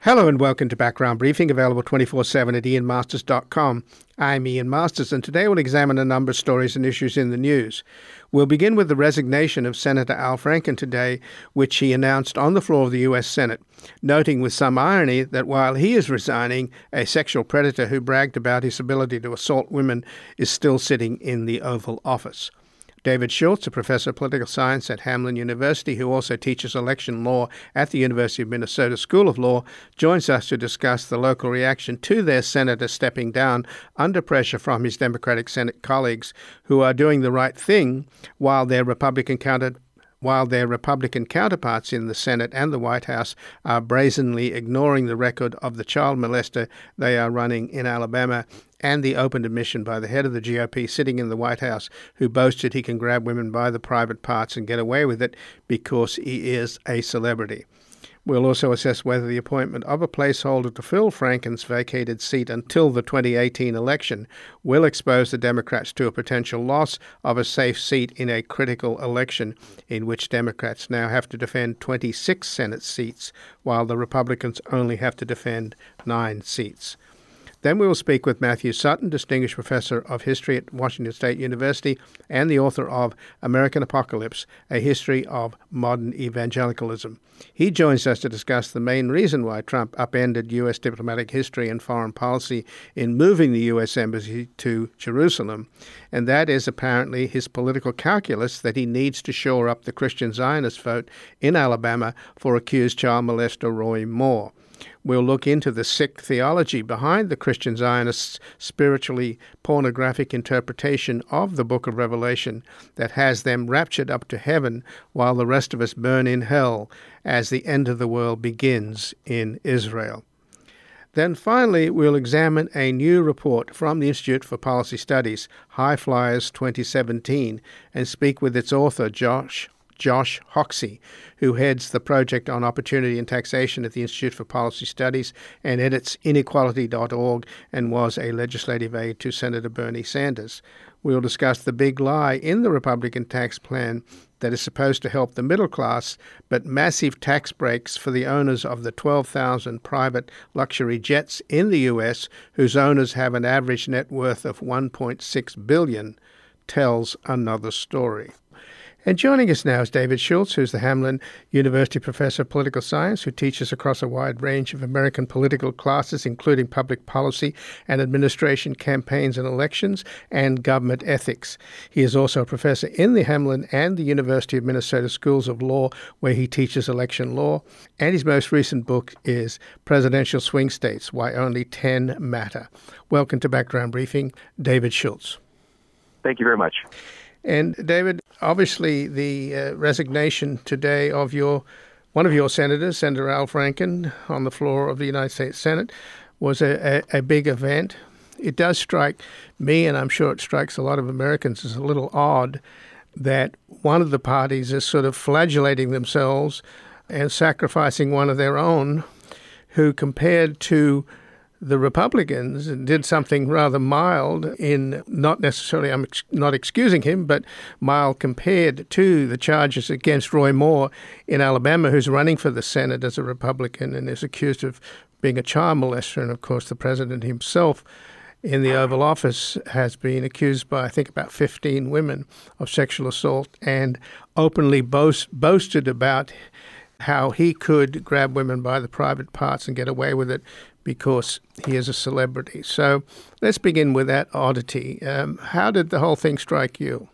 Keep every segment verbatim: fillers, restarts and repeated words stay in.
Hello and welcome to Background Briefing, available twenty-four seven at ian masters dot com. I'm Ian Masters, and today we'll examine a number of stories and issues in the news. We'll begin with the resignation of Senator Al Franken today, which he announced on the floor of the U S Senate, noting with some irony that while he is resigning, a sexual predator who bragged about his ability to assault women is still sitting in the Oval Office. David Schultz, a professor of political science at Hamline University, who also teaches election law at the University of Minnesota School of Law, joins us to discuss the local reaction to their senator stepping down under pressure from his Democratic Senate colleagues, who are doing the right thing while their Republican counter while their Republican counterparts in the Senate and the White House are brazenly ignoring the record of the child molester they are running in Alabama and the open admission by the head of the G O P sitting in the White House, who boasted he can grab women by the private parts and get away with it because he is a celebrity. We'll also assess whether the appointment of a placeholder to fill Franken's vacated seat until the twenty eighteen election will expose the Democrats to a potential loss of a safe seat in a critical election in which Democrats now have to defend twenty-six Senate seats, while the Republicans only have to defend nine seats. Then we will speak with Matthew Sutton, Distinguished Professor of History at Washington State University and the author of American Apocalypse, A History of Modern Evangelicalism. He joins us to discuss the main reason why Trump upended U S diplomatic history and foreign policy in moving the U S Embassy to Jerusalem, and that is apparently his political calculus that he needs to shore up the Christian Zionist vote in Alabama for accused child molester Roy Moore. We'll look into the sick theology behind the Christian Zionists' spiritually pornographic interpretation of the book of Revelation that has them raptured up to heaven while the rest of us burn in hell as the end of the world begins in Israel. Then finally, we'll examine a new report from the Institute for Policy Studies, High Flyers twenty seventeen, and speak with its author, Josh Josh Hoxie, who heads the Project on Opportunity and Taxation at the Institute for Policy Studies and edits inequality dot org and was a legislative aide to Senator Bernie Sanders. We'll discuss the big lie in the Republican tax plan that is supposed to help the middle class, but massive tax breaks for the owners of the twelve thousand private luxury jets in the U S, whose owners have an average net worth of one point six billion dollars, tells another story. And joining us now is David Schultz, who's the Hamline University Professor of Political Science, who teaches across a wide range of American political classes, including public policy and administration, campaigns and elections, and government ethics. He is also a professor in the Hamline and the University of Minnesota Schools of Law, where he teaches election law. And his most recent book is Presidential Swing States, Why Only ten Matter. Welcome to Background Briefing, David Schultz. Thank you very much. And David, obviously the uh, resignation today of your one of your senators, Senator Al Franken, on the floor of the United States Senate was a, a, a big event. It does strike me, and I'm sure it strikes a lot of Americans, as a little odd that one of the parties is sort of flagellating themselves and sacrificing one of their own, who compared to the Republicans did something rather mild in not necessarily, I'm ex- not excusing him, but mild compared to the charges against Roy Moore in Alabama, who's running for the Senate as a Republican and is accused of being a child molester. And of course, the president himself in the Oval Office has been accused by, I think, about fifteen women of sexual assault and openly boast, boasted about how he could grab women by the private parts and get away with it because he is a celebrity. So let's begin with that oddity. Um, how did the whole thing strike you?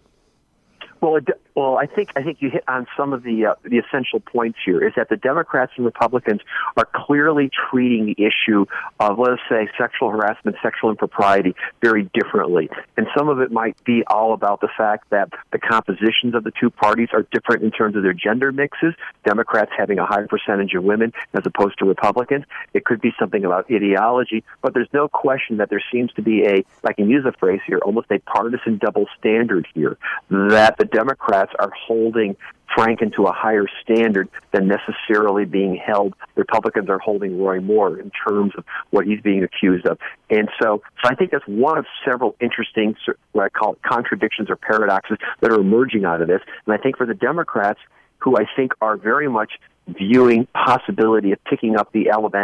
Well, it, well, I think I think you hit on some of the uh, the essential points here. Is that the Democrats and Republicans are clearly treating the issue of, let us say, sexual harassment, sexual impropriety very differently. And some of it might be all about the fact that the compositions of the two parties are different in terms of their gender mixes. Democrats having a higher percentage of women as opposed to Republicans. It could be something about ideology, but there's no question that there seems to be a, if I can use a phrase here, almost a partisan double standard here, that the Democrats are holding Franken to a higher standard than necessarily being held. Republicans are holding Roy Moore in terms of what he's being accused of. And so, so I think that's one of several interesting, what I call contradictions or paradoxes that are emerging out of this. And I think for the Democrats, who I think are very much viewing possibility of picking up the Alabama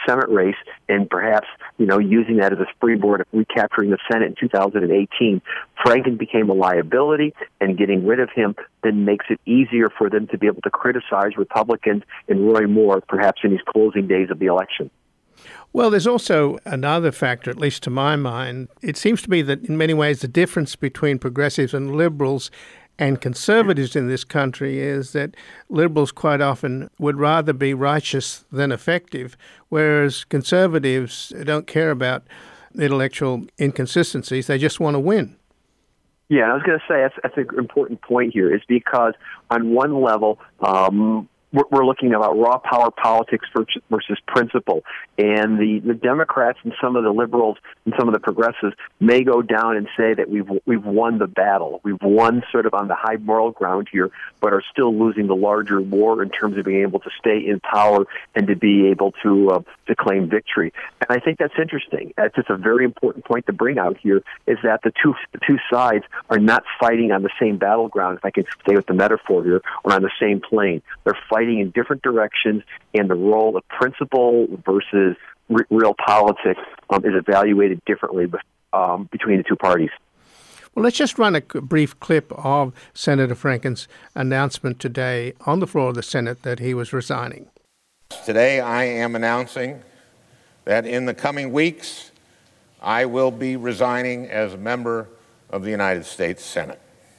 Senate race and perhaps, you know, using that as a springboard of recapturing the Senate in two thousand eighteen, Franken became a liability, and getting rid of him then makes it easier for them to be able to criticize Republicans and Roy Moore, perhaps in these closing days of the election. Well, there's also another factor, at least to my mind. It seems to me that in many ways the difference between progressives and liberals and conservatives in this country is that liberals quite often would rather be righteous than effective, whereas conservatives don't care about intellectual inconsistencies. They just want to win. Yeah, I was going to say that's, that's an important point here, is because on one level, um, we're, we're looking about raw power politics versus, versus principle. And the, the Democrats and some of the liberals and some of the progressives may go down and say that we've we've won the battle. We've won sort of on the high moral ground here, but are still losing the larger war in terms of being able to stay in power and to be able to uh, to claim victory. And I think that's interesting. That's just a very important point to bring out here, is that the two the two sides are not fighting on the same battleground, if I can stay with the metaphor here, or on the same plane. They're fighting in different directions, and the role of principle versus r- real politics um, is evaluated differently um, between the two parties. Well, let's just run a brief clip of Senator Franken's announcement today on the floor of the Senate that he was resigning. Today I am announcing that in the coming weeks I will be resigning as a member of the United States Senate.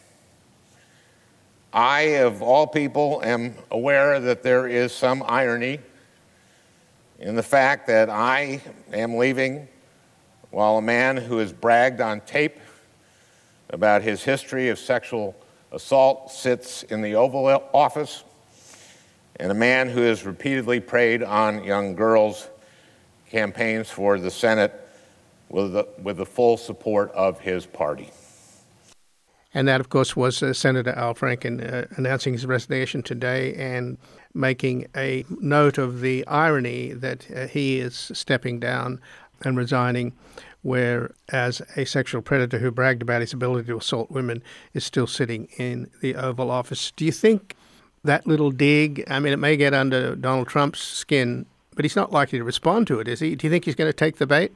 I, of all people, am aware that there is some irony in the fact that I am leaving while a man who has bragged on tape about his history of sexual assault sits in the Oval Office, and a man who has repeatedly preyed on young girls campaigns for the Senate with the, with the full support of his party. And that, of course, was uh, Senator Al Franken uh, announcing his resignation today and making a note of the irony that uh, he is stepping down and resigning, whereas a sexual predator who bragged about his ability to assault women is still sitting in the Oval Office. Do you think that little dig, I mean, it may get under Donald Trump's skin, but he's not likely to respond to it, is he? Do you think he's going to take the bait?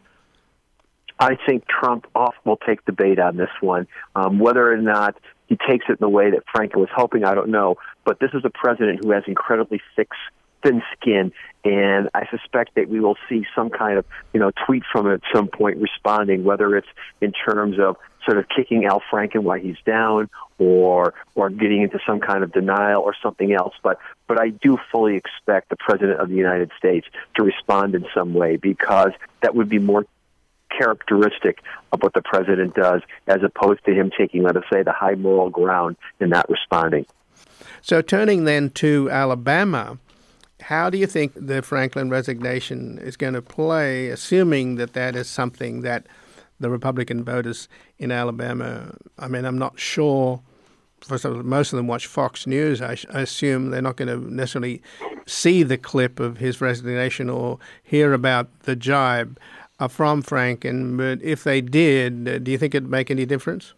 I think Trump off will take the bait on this one. Um, whether or not he takes it in the way that Franken was hoping, I don't know. But this is a president who has incredibly thick, thin skin, and I suspect that we will see some kind of, you know, tweet from him at some point responding, whether it's in terms of sort of kicking Al Franken while he's down, or or getting into some kind of denial or something else. But but I do fully expect the President of the United States to respond in some way, because that would be more characteristic of what the president does, as opposed to him taking, let us say, the high moral ground and not responding. So turning then to Alabama, how do you think the Franken resignation is going to play, assuming that that is something that the Republican voters in Alabama, I mean, I'm not sure, first of all, most of them watch Fox News. I, I assume they're not going to necessarily see the clip of his resignation or hear about the jibe Uh, from Franken, but if they did, uh, do you think it'd make any difference?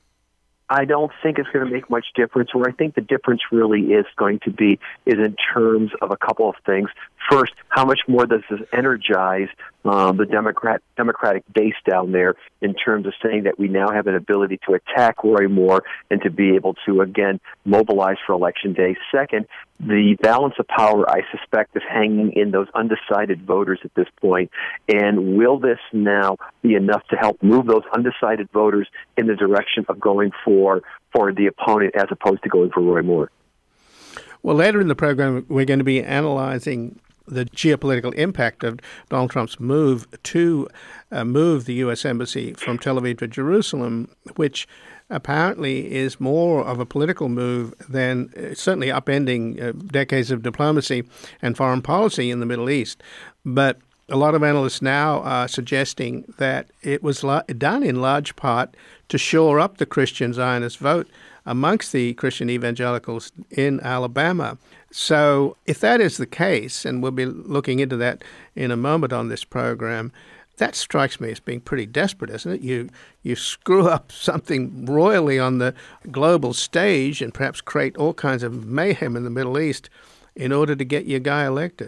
I don't think it's going to make much difference. Where I think the difference really is going to be is in terms of a couple of things. First, how much more does this energize um, the Democrat Democratic base down there in terms of saying that we now have an ability to attack Roy Moore and to be able to, again, mobilize for Election Day? Second, the balance of power, I suspect, is hanging in those undecided voters at this point. And will this now be enough to help move those undecided voters in the direction of going for for the opponent as opposed to going for Roy Moore? Well, later in the program, we're going to be analyzing the geopolitical impact of Donald Trump's move to uh, move the U S Embassy from Tel Aviv to Jerusalem, which apparently is more of a political move than uh, certainly upending uh, decades of diplomacy and foreign policy in the Middle East. But a lot of analysts now are suggesting that it was la- done in large part to shore up the Christian Zionist vote amongst the Christian evangelicals in Alabama. So if that is the case, and we'll be looking into that in a moment on this program, that strikes me as being pretty desperate, isn't it? You you screw up something royally on the global stage and perhaps create all kinds of mayhem in the Middle East in order to get your guy elected.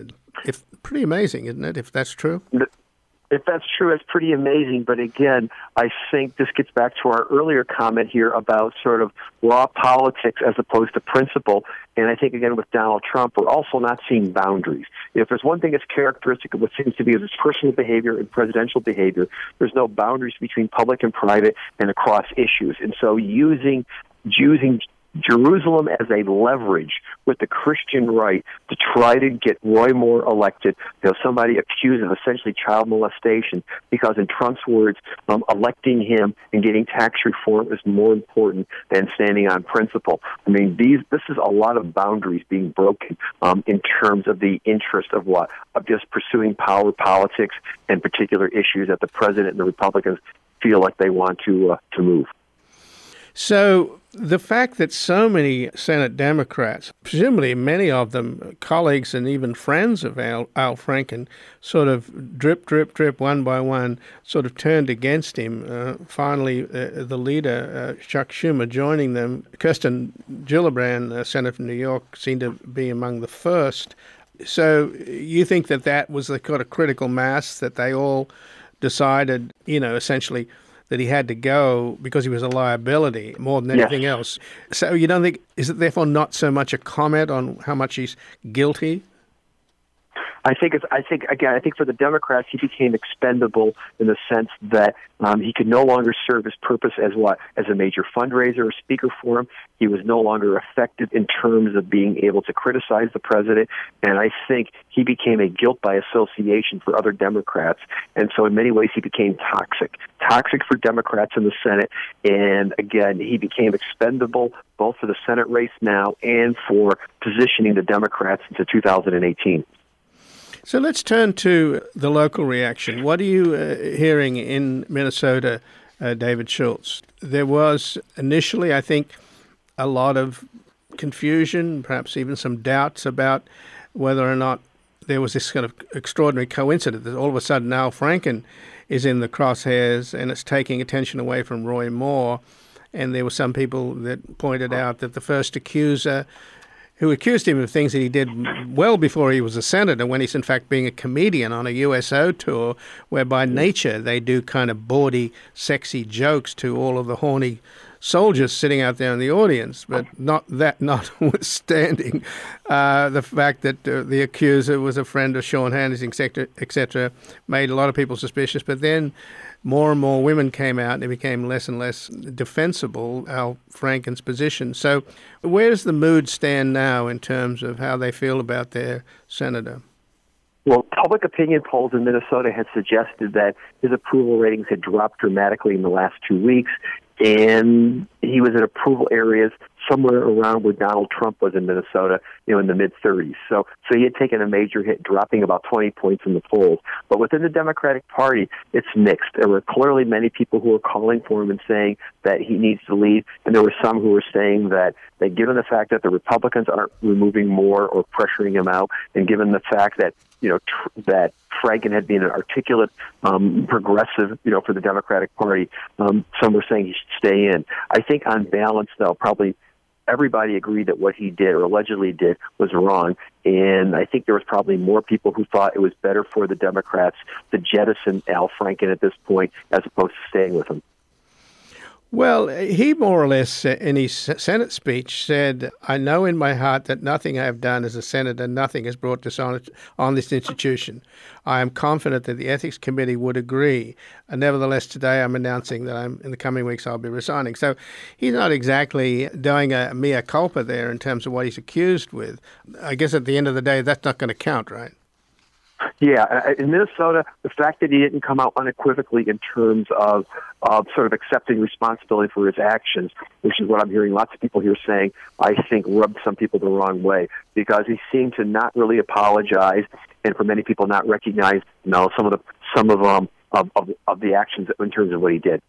if pretty amazing, isn't it, if that's true? If that's true, it's pretty amazing. But again, I think this gets back to our earlier comment here about sort of raw politics as opposed to principle. And I think, again, with Donald Trump, we're also not seeing boundaries. If there's one thing that's characteristic of what seems to be his personal behavior and presidential behavior, there's no boundaries between public and private and across issues. And so using using Jerusalem as a leverage with the Christian right to try to get Roy Moore elected, you know, somebody accused of essentially child molestation, because in Trump's words, um, electing him and getting tax reform is more important than standing on principle. I mean, these this is a lot of boundaries being broken um, in terms of the interest of what? Of just pursuing power politics and particular issues that the president and the Republicans feel like they want to uh, to move. So the fact that so many Senate Democrats, presumably many of them colleagues and even friends of Al, Al Franken, sort of drip, drip, drip, one by one, sort of turned against him. Uh, finally, uh, the leader, uh, Chuck Schumer, joining them. Kirsten Gillibrand, uh, Senator from New York, seemed to be among the first. So you think that that was the kind of critical mass that they all decided, you know, essentially that he had to go because he was a liability more than anything yes. else. So you don't think, is it therefore not so much a comment on how much he's guilty? I think it's, I think again, I think for the Democrats, he became expendable in the sense that um, he could no longer serve his purpose as what as a major fundraiser or speaker for him. He was no longer effective in terms of being able to criticize the president, and I think he became a guilt by association for other Democrats. And so, in many ways, he became toxic, toxic for Democrats in the Senate. And again, he became expendable both for the Senate race now and for positioning the Democrats into two thousand eighteen. So let's turn to the local reaction. What are you uh, hearing in Minnesota, uh, David Schultz? There was initially, I think, a lot of confusion, perhaps even some doubts about whether or not there was this kind of extraordinary coincidence that all of a sudden Al Franken is in the crosshairs and it's taking attention away from Roy Moore. And there were some people that pointed out that the first accuser, who accused him of things that he did well before he was a senator, when he's in fact being a comedian on a U S O tour, where by nature they do kind of bawdy, sexy jokes to all of the horny soldiers sitting out there in the audience. But not that notwithstanding, uh, the fact that uh, the accuser was a friend of Sean Hannity, et cetera, et cetera, made a lot of people suspicious. But then more and more women came out and it became less and less defensible, Al Franken's position. So where does the mood stand now in terms of how they feel about their senator? Well, public opinion polls in Minnesota had suggested that his approval ratings had dropped dramatically in the last two weeks, and he was in approval areas somewhere around where Donald Trump was in Minnesota, you know, in the mid-thirties. So so he had taken a major hit, dropping about twenty points in the polls. But within the Democratic Party, it's mixed. There were clearly many people who were calling for him and saying that he needs to leave, and there were some who were saying that, that given the fact that the Republicans aren't removing Moore or pressuring him out, and given the fact that, you know, tr- that Franken had been an articulate um, progressive, you know, for the Democratic Party, um, some were saying he should stay in. I think on balance, though, probably everybody agreed that what he did or allegedly did was wrong. And I think there was probably more people who thought it was better for the Democrats to jettison Al Franken at this point as opposed to staying with him. Well, he more or less, in his Senate speech, said, "I know in my heart that nothing I have done as a senator, nothing has brought dishonor on this institution. I am confident that the Ethics Committee would agree. And nevertheless, today I'm announcing that I'm in the coming weeks I'll be resigning." So he's not exactly doing a mea culpa there in terms of what he's accused with. I guess at the end of the day, that's not going to count, right? Yeah, in Minnesota, the fact that he didn't come out unequivocally in terms of, of sort of accepting responsibility for his actions, which is what I'm hearing lots of people here saying, I think rubbed some people the wrong way, because he seemed to not really apologize, and for many people not recognize, you know, some of the some of um of, of, of the actions in terms of what he did.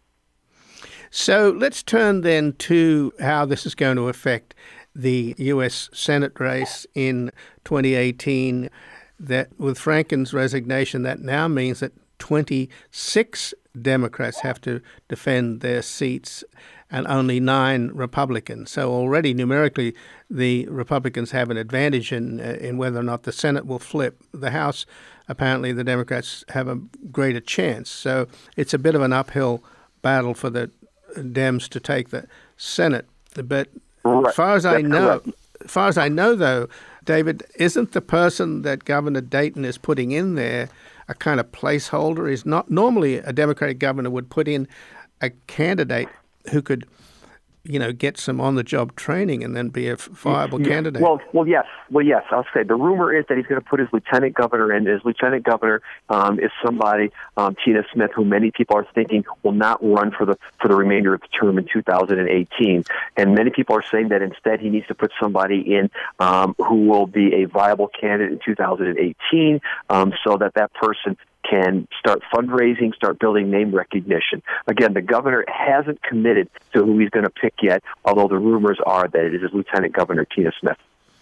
So let's turn then to how this is going to affect the U S Senate race in twenty eighteen. That with Franken's resignation, that now means that twenty-six Democrats have to defend their seats. and only nine Republicans. So already numerically, the Republicans have an advantage in uh, in whether or not the Senate will flip. The House, apparently, the Democrats have a greater chance. So it's a bit of an uphill battle for the Dems to take the Senate. But Right. as far as I That's know, correct. as far as I know, though, David, isn't the person that Governor Dayton is putting in there a kind of placeholder? Is not normally a Democratic governor would put in a candidate who could, you know, get some on-the-job training and then be a viable Yeah. candidate. Well, well, yes, well, yes. I'll say the rumor is that he's going to put his lieutenant governor in. His lieutenant governor um, is somebody, um, Tina Smith, who many people are thinking will not run for the for the remainder of the term in two thousand eighteen. And many people are saying that instead he needs to put somebody in um, who will be a viable candidate in two thousand eighteen, um, so that that person can start fundraising, start building name recognition. Again, the governor hasn't committed to who he's going to pick yet, although the rumors are that it is his Lieutenant Governor, Tina Smith.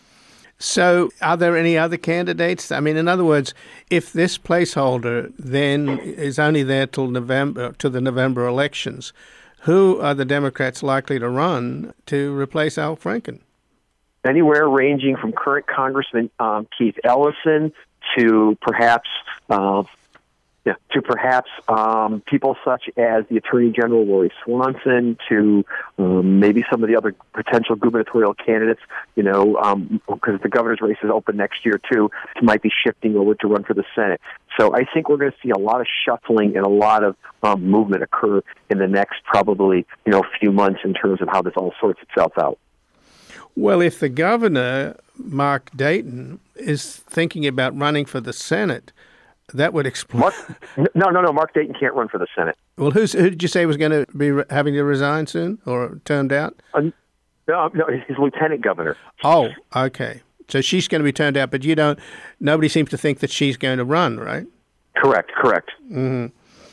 So are there any other candidates? I mean, in other words, if this placeholder then is only there till November, to the November elections, who are the Democrats likely to run to replace Al Franken? Anywhere ranging from current Congressman um, Keith Ellison to perhaps uh, yeah, to perhaps um, people such as the Attorney General Lori Swanson, to um, maybe some of the other potential gubernatorial candidates, you know, um, because the governor's race is open next year too, might be shifting over to run for the Senate. So I think we're going to see a lot of shuffling and a lot of um, movement occur in the next probably, you know, few months in terms of how this all sorts itself out. Well, if the governor, Mark Dayton, is thinking about running for the Senate, that would explain. Mark, no, no, no. Mark Dayton can't run for the Senate. Well, who's, who did you say was going to be re- having to resign soon or turned out? Uh, no, no, his lieutenant governor. Oh, okay. So she's going to be turned out, but you don't. Nobody seems to think that she's going to run, right? Correct. Correct. Mm-hmm.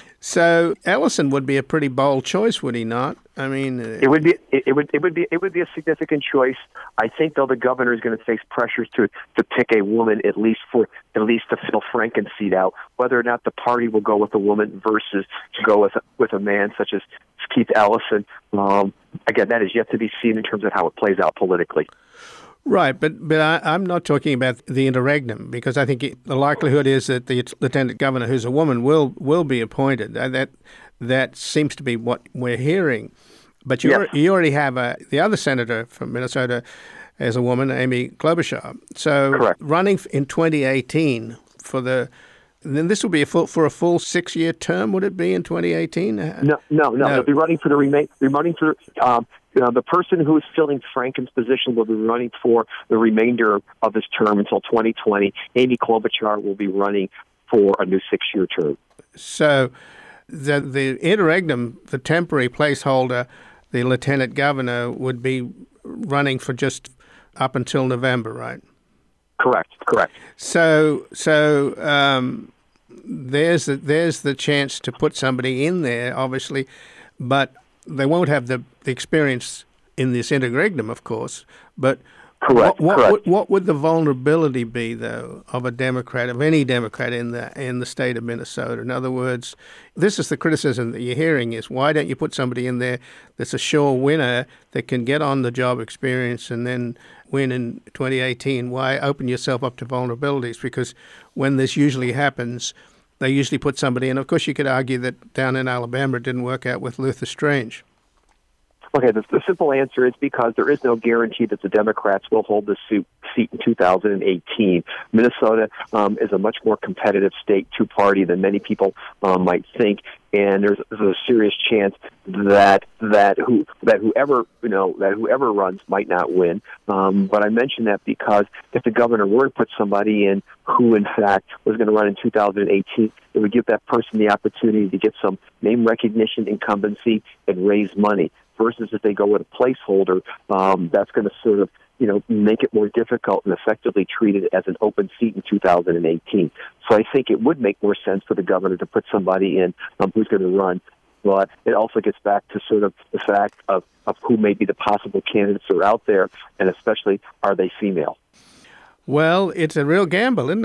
So Ellison would be a pretty bold choice, would he not? I mean, uh, it would be it, it would it would be it would be a significant choice. I think though the governor is going to face pressures to to pick a woman at least for at least to fill Franken's seat out. Whether or not the party will go with a woman versus to go with with a man such as Keith Ellison, um, again, that is yet to be seen in terms of how it plays out politically. Right, but but I, I'm not talking about the interregnum, because I think it, the likelihood is that the lieutenant governor, who's a woman, will will be appointed. Uh, that that seems to be what we're hearing. But you Yes. al- you already have a, the other senator from Minnesota as a woman, Amy Klobuchar. So Correct. running in twenty eighteen for the then this will be a full, for a full six year term. Would it be in twenty eighteen? No, no, no. No. They'll be running for the remain. They're running for um, you know, the person who is filling Franken's position will be running for the remainder of his term until twenty twenty. Amy Klobuchar will be running for a new six-year term. So the the interregnum, the temporary placeholder, the lieutenant governor, would be running for just up until November, right? Correct. Correct. So so um, there's the, there's the chance to put somebody in there, obviously, but they won't have the, the experience in this interregnum, of course. But Correct. what, what, Correct. Would, what would the vulnerability be, though, of a Democrat, of any Democrat in the in the state of Minnesota? In other words, this is the criticism that you're hearing: is why don't you put somebody in there that's a sure winner that can get on the job experience and then win in twenty eighteen? Why open yourself up to vulnerabilities? Because when this usually happens, they usually put somebody in. Of course, you could argue that down in Alabama it didn't work out with Luther Strange. Okay, the, the simple answer is because there is no guarantee that the Democrats will hold the suit, seat in two thousand eighteen. Minnesota um, is a much more competitive state, two-party, than many people um, might think, and there's, there's a serious chance that that who that whoever you know that whoever runs might not win. Um, but I mention that because if the governor were to put somebody in who, in fact, was going to run in two thousand eighteen, it would give that person the opportunity to get some name recognition, incumbency, and raise money. Versus if they go with a placeholder, um, that's going to sort of, you know, make it more difficult and effectively treat it as an open seat in two thousand eighteen. So I think it would make more sense for the governor to put somebody in um, who's going to run. But it also gets back to sort of the fact of, of who may be the possible candidates that are out there, and especially, are they female? Well, it's a real gamble, isn't it?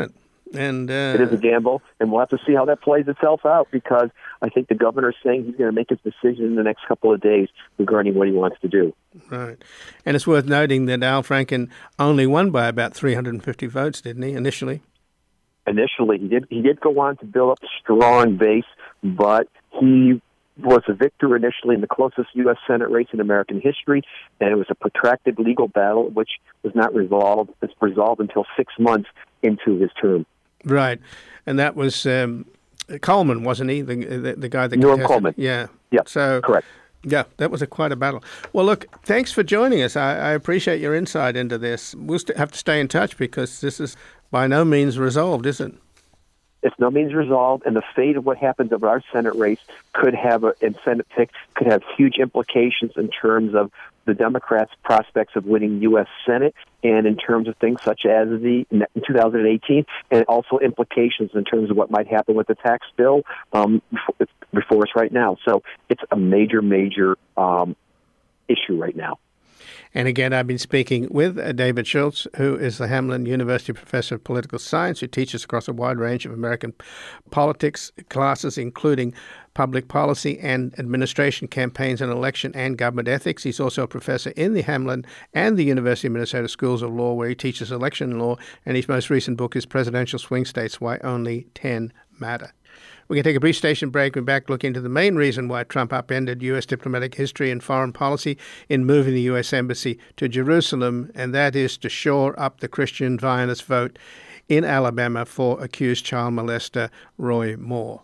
And uh, it is a gamble, and we'll have to see how that plays itself out, because I think the governor is saying he's going to make his decision in the next couple of days regarding what he wants to do. Right. And it's worth noting that Al Franken only won by about three hundred fifty votes, didn't he, initially? Initially, he did he did go on to build up a strong base, but he was a victor initially in the closest U S Senate race in American history, and it was a protracted legal battle which was not resolved. It's resolved until six months into his term. Right. And that was um, Coleman, wasn't he? The the, the guy that Norm contested. Coleman. Yeah. Yeah, so, correct. Yeah, that was a quite a battle. Well, look, thanks for joining us. I, I appreciate your insight into this. We'll st- have to stay in touch, because this is by no means resolved, is it? It's no means resolved, and the fate of what happens of our Senate race could have, a, and Senate pick, could have huge implications in terms of the Democrats' prospects of winning U S Senate, and in terms of things such as the in two thousand eighteen, and also implications in terms of what might happen with the tax bill um, before, before us right now. So it's a major, major um, issue right now. And again, I've been speaking with David Schultz, who is the Hamline University Professor of Political Science, who teaches across a wide range of American politics classes, including public policy and administration, campaigns and election, and government ethics. He's also a professor in the Hamline and the University of Minnesota Schools of Law, where he teaches election law, and his most recent book is Presidential Swing States, Why Only ten Matter. We're going to take a brief station break. We're back looking into the main reason why Trump upended U S diplomatic history and foreign policy in moving the U S Embassy to Jerusalem, and that is to shore up the Christian Zionist vote in Alabama for accused child molester Roy Moore.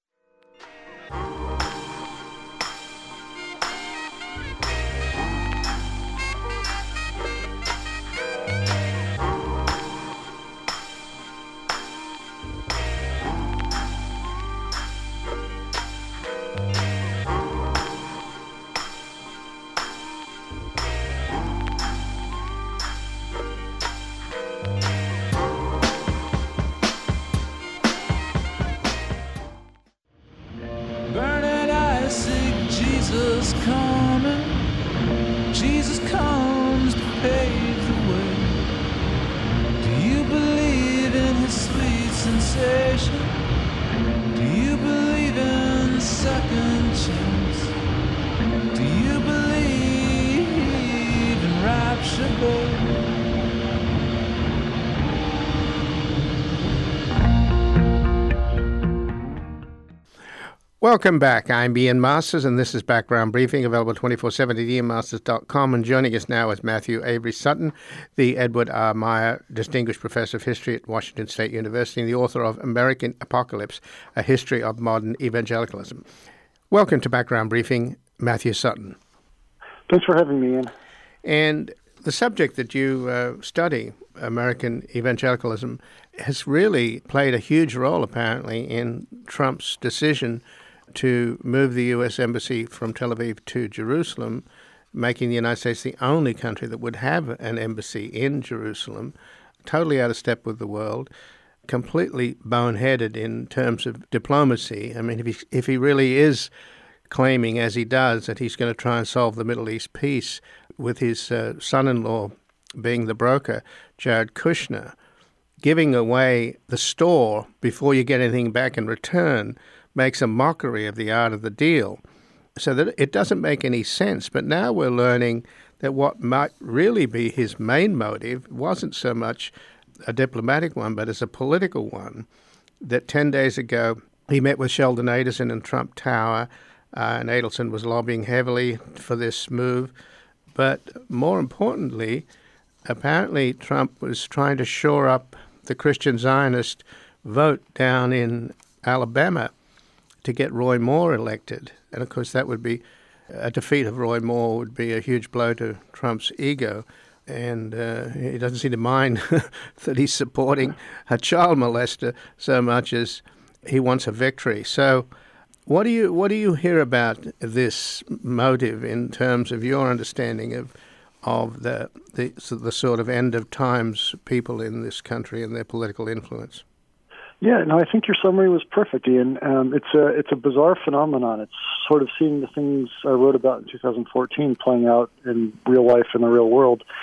Jesus coming, Jesus comes to pave the way. Do you believe in his sweet sensation? Do you believe in second chance? Do you believe in rapture, baby? Welcome back. I'm Ian Masters, and this is Background Briefing, available twenty-four seven at ian masters dot com. And joining us now is Matthew Avery Sutton, the Edward R. Meyer Distinguished Professor of History at Washington State University and the author of American Apocalypse, A History of Modern Evangelicalism. Welcome to Background Briefing, Matthew Sutton. Thanks for having me, Ian. And the subject that you uh, study, American evangelicalism, has really played a huge role, apparently, in Trump's decision to move the U S Embassy from Tel Aviv to Jerusalem, making the United States the only country that would have an embassy in Jerusalem, totally out of step with the world, completely boneheaded in terms of diplomacy. I mean, if he, if he really is claiming, as he does, that he's going to try and solve the Middle East peace with his uh, son-in-law being the broker, Jared Kushner, giving away the store before you get anything back in return makes a mockery of the art of the deal, so that it doesn't make any sense. But now we're learning that what might really be his main motive wasn't so much a diplomatic one, but as a political one, that ten days ago he met with Sheldon Adelson in Trump Tower, uh, and Adelson was lobbying heavily for this move. But more importantly, apparently Trump was trying to shore up the Christian Zionist vote down in Alabama to get Roy Moore elected. And of course that would be, a defeat of Roy Moore would be a huge blow to Trump's ego. And uh, he doesn't seem to mind that he's supporting a child molester so much as he wants a victory. So what do you what do you hear about this motive in terms of your understanding of of the, the the sort of end of times people in this country and their political influence? Yeah, no, I think your summary was perfect, Ian. Um, it's a it's a bizarre phenomenon. It's sort of seeing the things I wrote about in two thousand fourteen playing out in real life in the real world.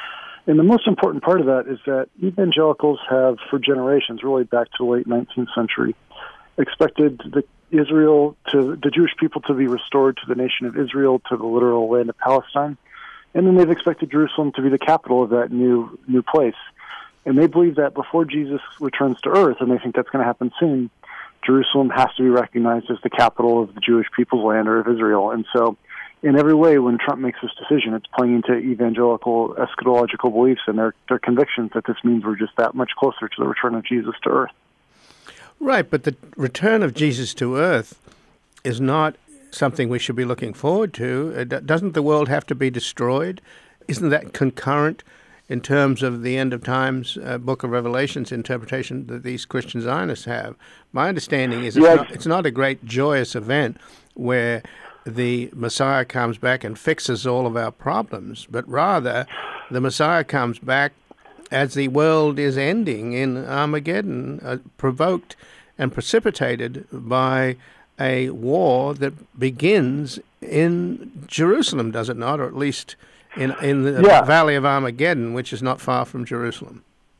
And the most important part of that is that evangelicals have, for generations, really back to the late nineteenth century, expected the Israel to the Jewish people to be restored to the nation of Israel, to the literal land of Palestine, and then they've expected Jerusalem to be the capital of that new new place. And they believe that before Jesus returns to earth, and they think that's going to happen soon, Jerusalem has to be recognized as the capital of the Jewish people's land, or of Israel. And so, in every way, when Trump makes this decision, it's playing into evangelical eschatological beliefs and their their convictions that this means we're just that much closer to the return of Jesus to earth. Right, but the return of Jesus to earth is not something we should be looking forward to. Uh, Doesn't the world have to be destroyed? Isn't that concurrent in terms of the end of times uh, Book of Revelations interpretation that these Christian Zionists have? My understanding is it's, Yes. not, it's not a great joyous event where the Messiah comes back and fixes all of our problems, but rather the Messiah comes back as the world is ending in Armageddon, uh, provoked and precipitated by a war that begins in Jerusalem, does it not? Or at least in in the Yeah. Valley of Armageddon, which is not far from Jerusalem.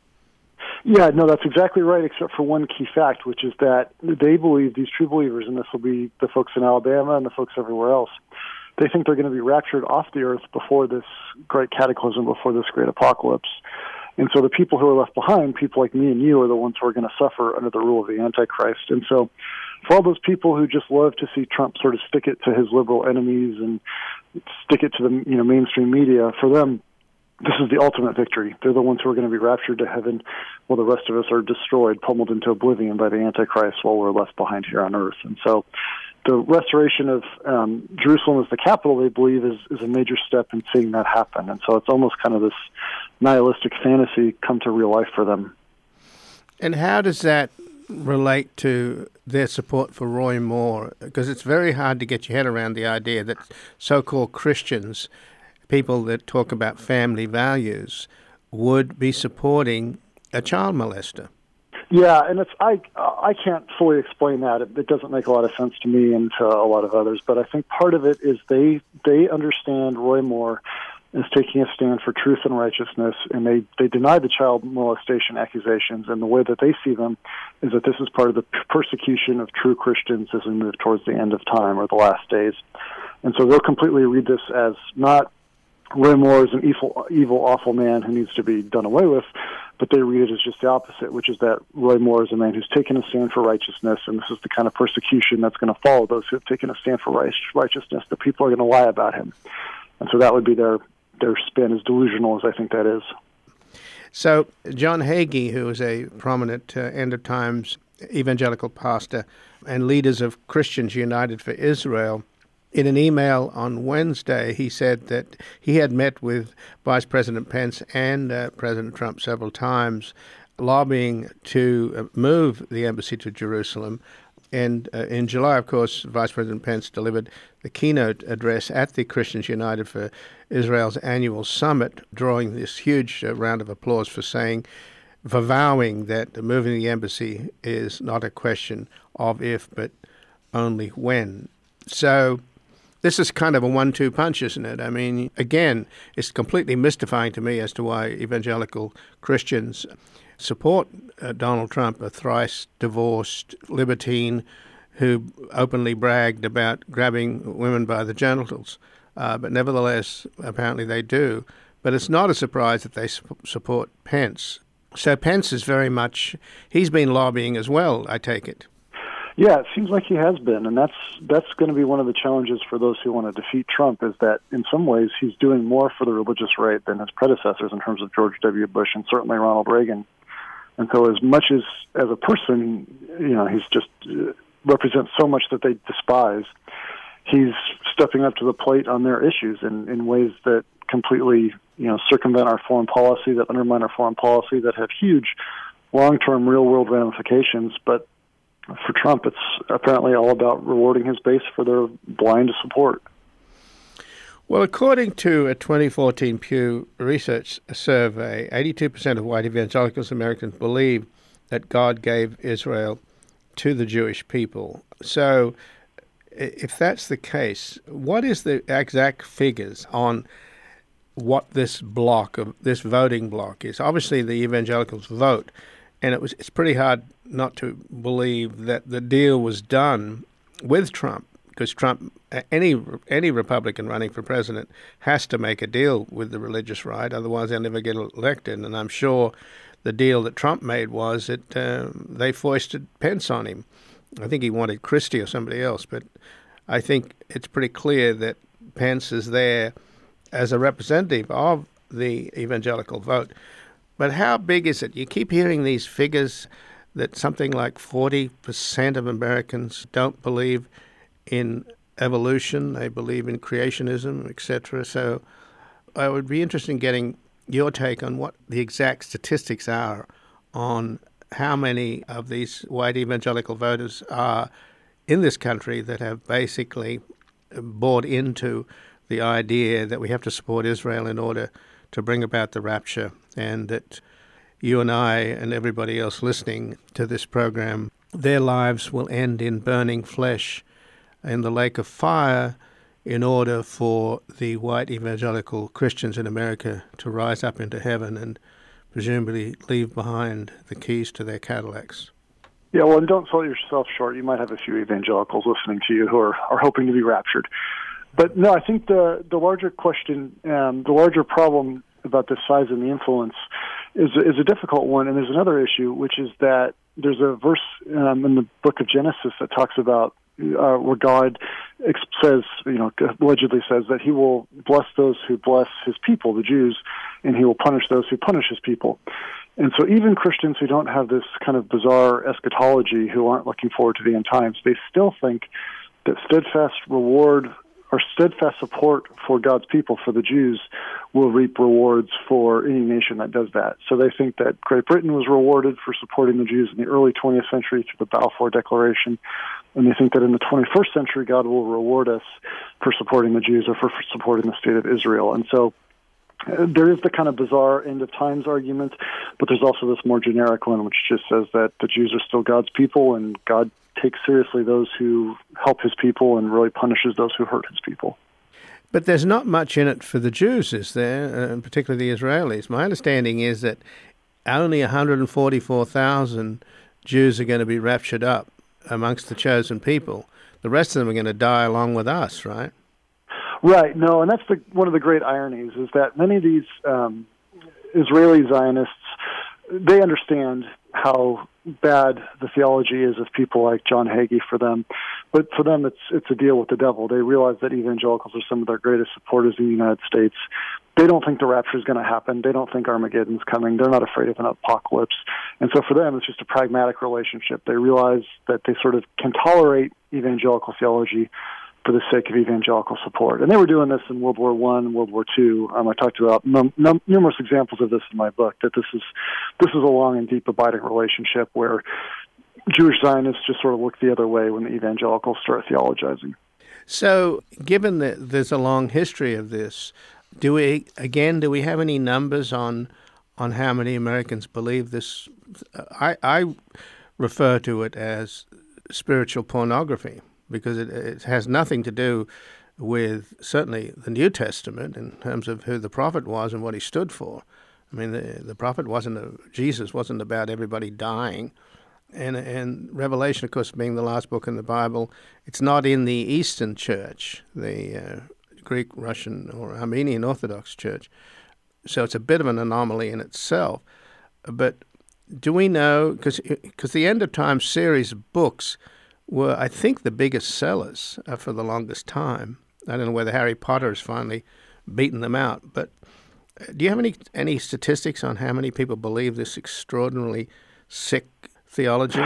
Yeah, no, that's exactly right, except for one key fact, which is that they believe, these true believers, and this will be the folks in Alabama and the folks everywhere else, they think they're going to be raptured off the earth before this great cataclysm, before this great apocalypse. And so the people who are left behind, people like me and you, are the ones who are going to suffer under the rule of the Antichrist. And so for all those people who just love to see Trump sort of stick it to his liberal enemies and stick it to the you know mainstream media, for them, this is the ultimate victory. They're the ones who are going to be raptured to heaven, while the rest of us are destroyed, pummeled into oblivion by the Antichrist while we're left behind here on earth. And so the restoration of um, Jerusalem as the capital, they believe, is, is a major step in seeing that happen. And so it's almost kind of this nihilistic fantasy come to real life for them. And how does that relate to their support for Roy Moore? Because it's very hard to get your head around the idea that so-called Christians, people that talk about family values, would be supporting a child molester. Yeah, and it's I I can't fully explain that. It, it doesn't make a lot of sense to me and to a lot of others. But I think part of it is they they understand Roy Moore as taking a stand for truth and righteousness, and they they deny the child molestation accusations. And the way that they see them is that this is part of the persecution of true Christians as we move towards the end of time or the last days. And so they'll completely read this as not Roy Moore is an evil, evil, awful man who needs to be done away with, but they read it as just the opposite, which is that Roy Moore is a man who's taken a stand for righteousness, and this is the kind of persecution that's going to follow those who have taken a stand for right, righteousness. The people are going to lie about him. And so that would be their, their spin, as delusional as I think that is. So John Hagee, who is a prominent uh, end of times evangelical pastor and leaders of Christians United for Israel, in an email on Wednesday, he said that he had met with Vice President Pence and uh, President Trump several times, lobbying to move the embassy to Jerusalem. And uh, in July, of course, Vice President Pence delivered the keynote address at the Christians United for Israel's annual summit, drawing this huge uh, round of applause for saying, for vowing that moving the embassy is not a question of if, but only when. So this is kind of a one two punch, isn't it? I mean, again, it's completely mystifying to me as to why evangelical Christians support uh, Donald Trump, a thrice divorced libertine who openly bragged about grabbing women by the genitals. Uh, but nevertheless, apparently they do. But it's not a surprise that they su- support Pence. So Pence is very much, he's been lobbying as well, I take it. Yeah, it seems like he has been, and that's that's going to be one of the challenges for those who want to defeat Trump, is that in some ways he's doing more for the religious right than his predecessors in terms of George W. Bush and certainly Ronald Reagan. And so as much as as a person, you know, he's just uh, represents so much that they despise, he's stepping up to the plate on their issues in, in ways that completely, you know, circumvent our foreign policy, that undermine our foreign policy, that have huge long-term real-world ramifications. But for Trump, it's apparently all about rewarding his base for their blind support. Well, according to a twenty fourteen Pew Research survey, eighty-two percent of white evangelicals Americans believe that God gave Israel to the Jewish people. So if that's the case, what is the exact figures on what this block of this voting block is. Obviously, the evangelicals vote, and it was it's pretty hard not to believe that the deal was done with Trump, because Trump, any any Republican running for president has to make a deal with the religious right, otherwise they'll never get elected. And I'm sure the deal that Trump made was that uh, they foisted Pence on him. I think he wanted Christie or somebody else, but I think it's pretty clear that Pence is there as a representative of the evangelical vote. But how big is it? You keep hearing these figures that something like forty percent of Americans don't believe in evolution, they believe in creationism, et cetera. So I would be interested in getting your take on what the exact statistics are on how many of these white evangelical voters are in this country that have basically bought into the idea that we have to support Israel in order to bring about the rapture, and that you and I and everybody else listening to this program, their lives will end in burning flesh in the lake of fire in order for the white evangelical Christians in America to rise up into heaven and presumably leave behind the keys to their Cadillacs. Yeah, well, and don't sell yourself short. You might have a few evangelicals listening to you who are, are hoping to be raptured. But no, I think the the larger question, um, the larger problem about the size and the influence is is a difficult one. And there's another issue, which is that there's a verse um, in the book of Genesis that talks about uh, where God ex- says, you know, allegedly says that He will bless those who bless His people, the Jews, and He will punish those who punish His people. And so even Christians who don't have this kind of bizarre eschatology, who aren't looking forward to the end times, they still think that steadfast reward or steadfast support for God's people, for the Jews, will reap rewards for any nation that does that. So they think that Great Britain was rewarded for supporting the Jews in the early twentieth century through the Balfour Declaration, and they think that in the twenty-first century God will reward us for supporting the Jews or for, for supporting the state of Israel. And so uh, there is the kind of bizarre end of times argument, but there's also this more generic one, which just says that the Jews are still God's people, and God takes seriously those who help His people and really punishes those who hurt His people. But there's not much in it for the Jews, is there, uh, particularly the Israelis? My understanding is that only one hundred forty-four thousand Jews are going to be raptured up amongst the chosen people. The rest of them are going to die along with us, right? Right. No, and that's the, one of the great ironies is that many of these um, Israeli Zionists, they understand how bad the theology is of people like John Hagee for them. But for them, it's it's a deal with the devil. They realize that evangelicals are some of their greatest supporters in the United States. They don't think the rapture is going to happen. They don't think Armageddon's coming. They're not afraid of an apocalypse. And so for them, it's just a pragmatic relationship. They realize that they sort of can tolerate evangelical theology for the sake of evangelical support. And they were doing this in World War One, World War Two. Um, I talked about num- num- numerous examples of this in my book, that this is this is a long and deep abiding relationship where Jewish Zionists just sort of look the other way when the evangelicals start theologizing. So given that there's a long history of this, do we, again, do we have any numbers on on how many Americans believe this? I, I refer to it as spiritual pornography, because it, it has nothing to do with, certainly, the New Testament in terms of who the prophet was and what he stood for. I mean, the, the prophet wasn't, a, Jesus wasn't about everybody dying. And, and Revelation, of course, being the last book in the Bible, it's not in the Eastern Church, the uh, Greek, Russian, or Armenian Orthodox Church. So it's a bit of an anomaly in itself. But do we know, because because the End of Time series of books were, I think, the biggest sellers uh, for the longest time. I don't know whether Harry Potter has finally beaten them out, but do you have any any statistics on how many people believe this extraordinarily sick theology?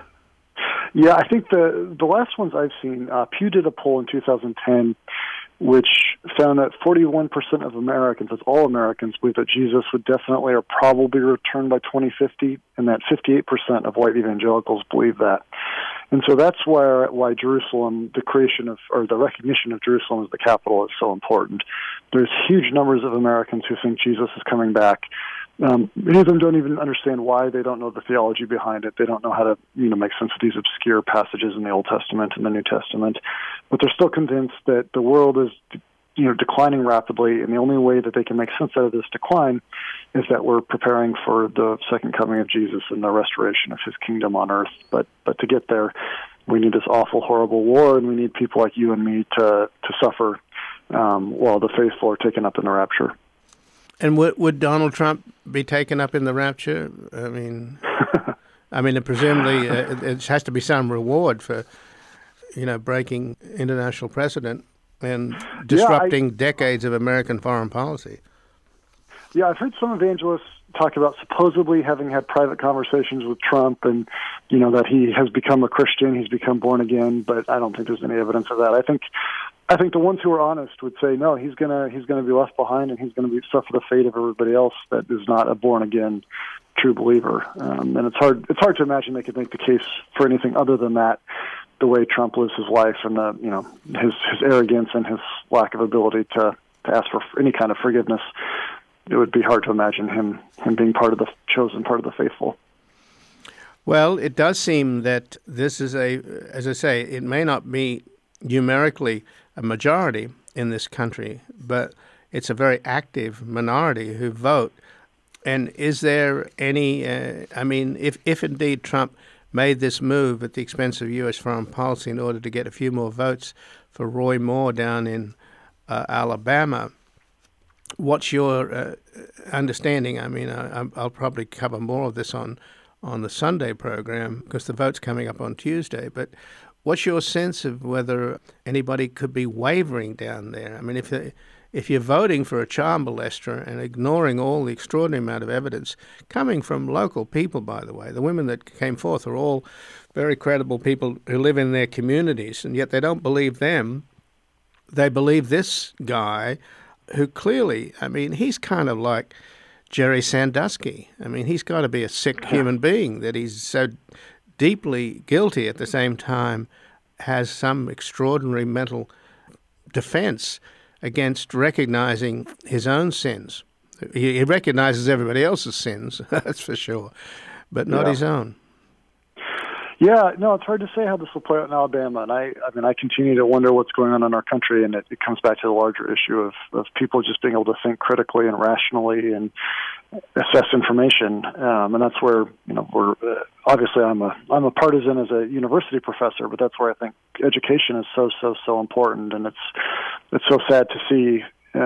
Yeah, I think the the last ones I've seen, uh, Pew did a poll in two thousand ten, which found that forty-one percent of Americans, that's all Americans, believe that Jesus would definitely or probably return by twenty fifty, and that fifty-eight percent of white evangelicals believe that. And so that's why why Jerusalem, the creation of, or the recognition of Jerusalem as the capital is so important. There's huge numbers of Americans who think Jesus is coming back. Um, many of them don't even understand why. They don't know the theology behind it. They don't know how to, you know, make sense of these obscure passages in the Old Testament and the New Testament. But they're still convinced that the world is you know, declining rapidly, and the only way that they can make sense out of this decline is that we're preparing for the second coming of Jesus and the restoration of his kingdom on earth. But but to get there, we need this awful, horrible war, and we need people like you and me to, to suffer um, while the faithful are taken up in the rapture. And would, would Donald Trump be taken up in the rapture? I mean, I mean, presumably uh, it, it has to be some reward for, you know, breaking international precedent and disrupting yeah, I, decades of American foreign policy. Yeah, I've heard some evangelists talk about supposedly having had private conversations with Trump, and you know that he has become a Christian, he's become born again. But I don't think there's any evidence of that. I think, I think the ones who are honest would say no. He's gonna he's gonna be left behind, and he's gonna be suffer the fate of everybody else that is not a born again true believer. Um, and it's hard it's hard to imagine they could make the case for anything other than that. The way Trump lives his life, and the you know his his arrogance and his lack of ability to to ask for any kind of forgiveness. It would be hard to imagine him him being part of the chosen, part of the faithful. Well, it does seem that this is a, as I say, it may not be numerically a majority in this country, but it's a very active minority who vote. And is there any, uh, I mean, if, if indeed Trump made this move at the expense of U S foreign policy in order to get a few more votes for Roy Moore down in uh, Alabama, what's your uh, understanding? I mean, I, I'll probably cover more of this on, on the Sunday program because the vote's coming up on Tuesday. But what's your sense of whether anybody could be wavering down there? I mean, if if you're voting for a child molester and ignoring all the extraordinary amount of evidence coming from local people, by the way, the women that came forth are all very credible people who live in their communities, and yet they don't believe them. They believe this guy who clearly, I mean, he's kind of like Jerry Sandusky. I mean, he's got to be a sick human being that he's so deeply guilty at the same time has some extraordinary mental defense against recognizing his own sins. He, he recognizes everybody else's sins, that's for sure, but not yeah. his own. Yeah, no, it's hard to say how this will play out in Alabama, and I, I mean, I continue to wonder what's going on in our country, and it, it comes back to the larger issue of, of people just being able to think critically and rationally and assess information, um, and that's where you know we're uh, obviously I'm a I'm a partisan as a university professor, but that's where I think education is so so so important, and it's it's so sad to see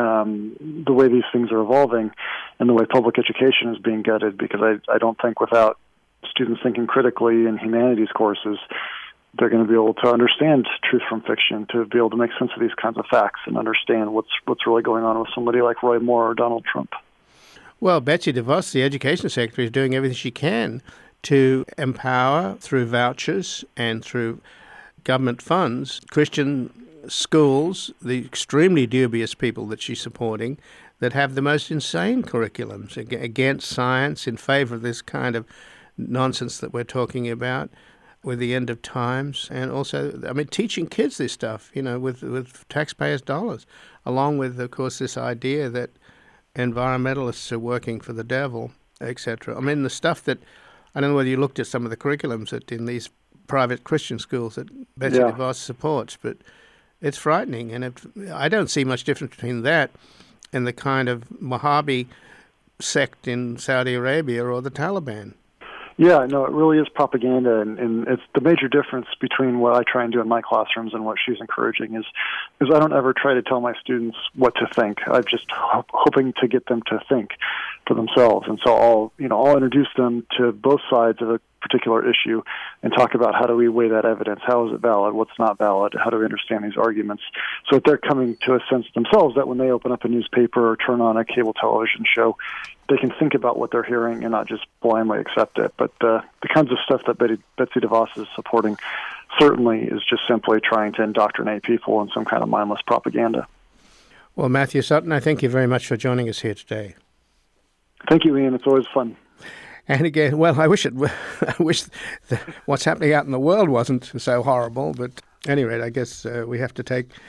um, the way these things are evolving and the way public education is being gutted, because I I don't think without students thinking critically in humanities courses, they're going to be able to understand truth from fiction, to be able to make sense of these kinds of facts and understand what's what's really going on with somebody like Roy Moore or Donald Trump. Well, Betsy DeVos, the education secretary, is doing everything she can to empower through vouchers and through government funds Christian schools, the extremely dubious people that she's supporting, that have the most insane curriculums against science, in favor of this kind of nonsense that we're talking about with the end of times, and also, I mean, teaching kids this stuff, you know, with, with taxpayers' dollars, along with, of course, this idea that environmentalists are working for the devil, et cetera. I mean, the stuff that, I don't know whether you looked at some of the curriculums that in these private Christian schools that Betsy yeah. DeVos supports, but it's frightening, and it, I don't see much difference between that and the kind of Wahhabi sect in Saudi Arabia or the Taliban. Yeah, no, it really is propaganda, and, and it's the major difference between what I try and do in my classrooms and what she's encouraging is, is I don't ever try to tell my students what to think. I'm just ho- hoping to get them to think for themselves, and so I'll, you know, I'll introduce them to both sides of a particular issue and talk about how do we weigh that evidence, how is it valid, what's not valid, how do we understand these arguments, so that they're coming to a sense themselves that when they open up a newspaper or turn on a cable television show, they can think about what they're hearing and not just blindly accept it. But uh, the kinds of stuff that Betty, Betsy DeVos is supporting certainly is just simply trying to indoctrinate people in some kind of mindless propaganda. Well, Matthew Sutton, I thank you very much for joining us here today. Thank you, Ian. It's always fun. And again, well, I wish it. I wish the, what's happening out in the world wasn't so horrible. But at any rate, I guess uh, we have to take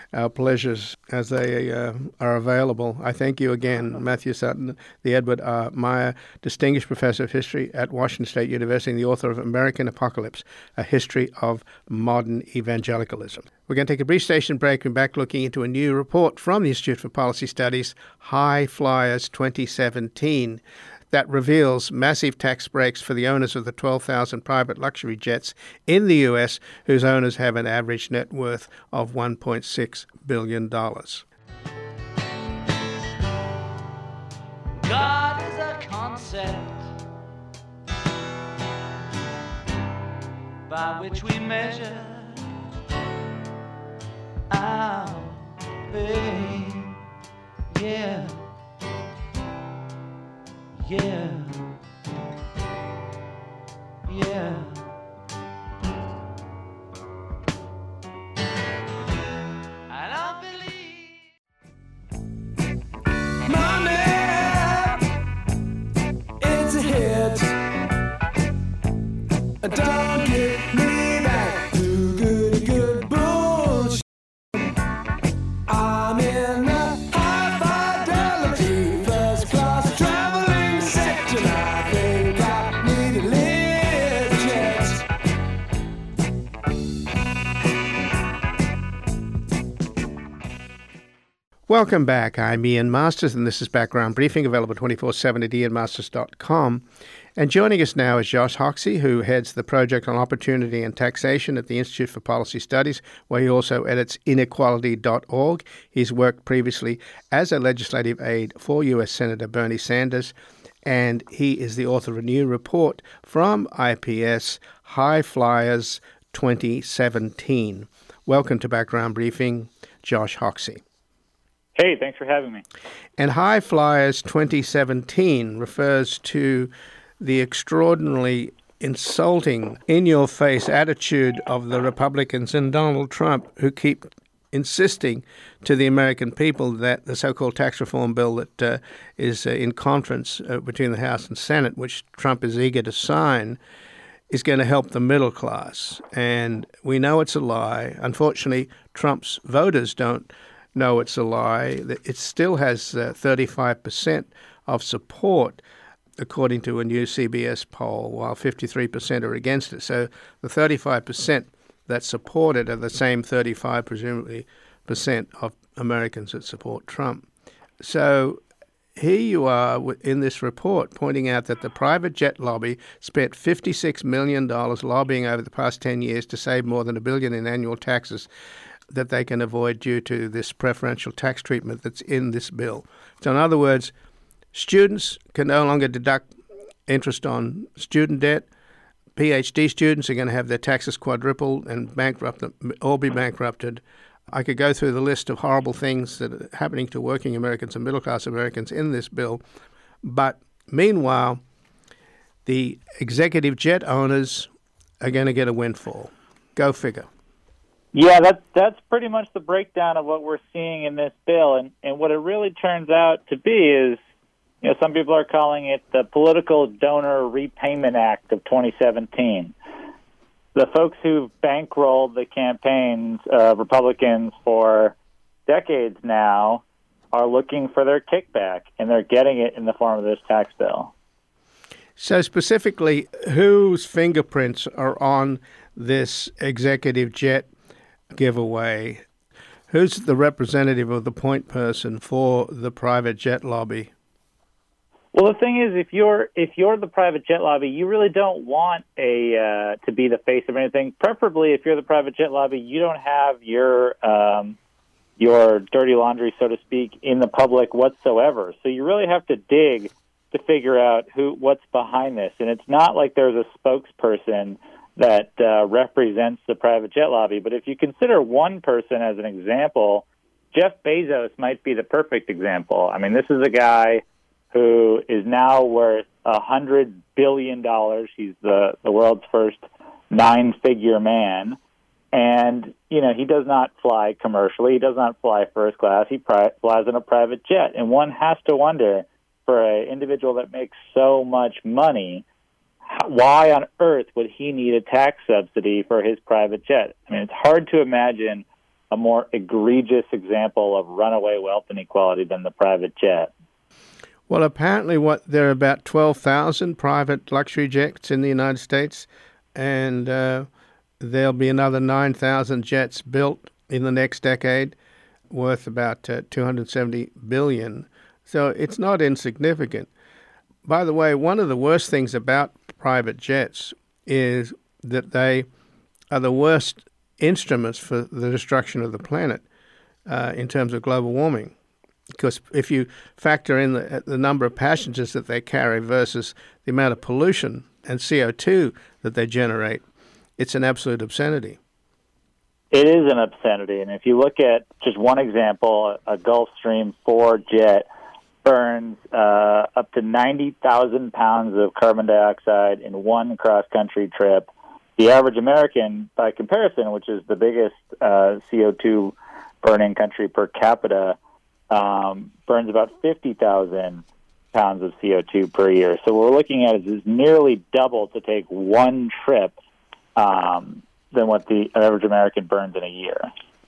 our pleasures as they uh, are available. I thank you again, Matthew Sutton, the Edward R. Meyer Distinguished Professor of History at Washington State University and the author of American Apocalypse, A History of Modern Evangelicalism. We're going to take a brief station break and back looking into a new report from the Institute for Policy Studies, High Flyers twenty seventeen, that reveals massive tax breaks for the owners of the twelve thousand private luxury jets in the U S, whose owners have an average net worth of one point six billion dollars. God is a concept by which we measure our pain. Yeah. Yeah, yeah. And I believe money, it's a hit. Don't get me back to good, good bullshit. I'm in the high fidelity first class travel. Welcome back. I'm Ian Masters, and this is Background Briefing, available twenty-four seven at ian masters dot com. And joining us now is Josh Hoxie, who heads the Project on Opportunity and Taxation at the Institute for Policy Studies, where he also edits inequality dot org. He's worked previously as a legislative aide for U S Senator Bernie Sanders, and he is the author of a new report from I P S, High Flyers twenty seventeen. Welcome to Background Briefing, Josh Hoxie. Hey, thanks for having me. And High Flyers twenty seventeen refers to the extraordinarily insulting, in-your-face attitude of the Republicans and Donald Trump, who keep insisting to the American people that the so-called tax reform bill that uh, is uh, in conference uh, between the House and Senate, which Trump is eager to sign, is going to help the middle class. And we know it's a lie. Unfortunately, Trump's voters don't know it's a lie. It still has uh, thirty-five percent of support, according to a new C B S poll, while fifty-three percent are against it. So the thirty-five percent that support it are the same thirty-five, presumably, percent of Americans that support Trump. So here you are in this report pointing out that the private jet lobby spent fifty-six million dollars lobbying over the past ten years to save more than a billion in annual taxes that they can avoid due to this preferential tax treatment that's in this bill. So in other words, students can no longer deduct interest on student debt. P H D students are going to have their taxes quadrupled and bankrupt, all be bankrupted. I could go through the list of horrible things that are happening to working Americans and middle-class Americans in this bill. But meanwhile, the executive jet owners are going to get a windfall. Go figure. Yeah, that, that's pretty much the breakdown of what we're seeing in this bill. And, and what it really turns out to be is, you know, some people are calling it the Political Donor Repayment Act of twenty seventeen. The folks who've bankrolled the campaigns of Republicans for decades now are looking for their kickback, and they're getting it in the form of this tax bill. So specifically, whose fingerprints are on this executive jet giveaway? Who's the representative of the point person for the private jet lobby? Well, the thing is, if you're if you're the private jet lobby, you really don't want a uh, to be the face of anything. Preferably, if you're the private jet lobby, you don't have your um, your dirty laundry, so to speak, in the public whatsoever. So you really have to dig to figure out who what's behind this. And it's not like there's a spokesperson that uh, represents the private jet lobby. But if you consider one person as an example, Jeff Bezos might be the perfect example. I mean, this is a guy who is now worth one hundred billion dollars. He's the, the world's first nine-figure man. And, you know, he does not fly commercially. He does not fly first class. He pri- flies in a private jet. And one has to wonder, for an individual that makes so much money, why on earth would he need a tax subsidy for his private jet? I mean, it's hard to imagine a more egregious example of runaway wealth inequality than the private jet. Well, apparently, what there are about twelve thousand private luxury jets in the United States, and uh, there'll be another nine thousand jets built in the next decade, worth about uh, two hundred seventy billion dollars. So it's not insignificant. By the way, one of the worst things about private jets is that they are the worst instruments for the destruction of the planet uh, in terms of global warming. Because if you factor in the, the number of passengers that they carry versus the amount of pollution and C O two that they generate, it's an absolute obscenity. It is an obscenity. And if you look at just one example, a Gulfstream four jet burns uh, up to ninety thousand pounds of carbon dioxide in one cross-country trip. The average American, by comparison, which is the biggest uh, C O two burning country per capita, Um, burns about fifty thousand pounds of C O two per year. So what we're looking at is, is nearly double to take one trip um, than what the average American burns in a year.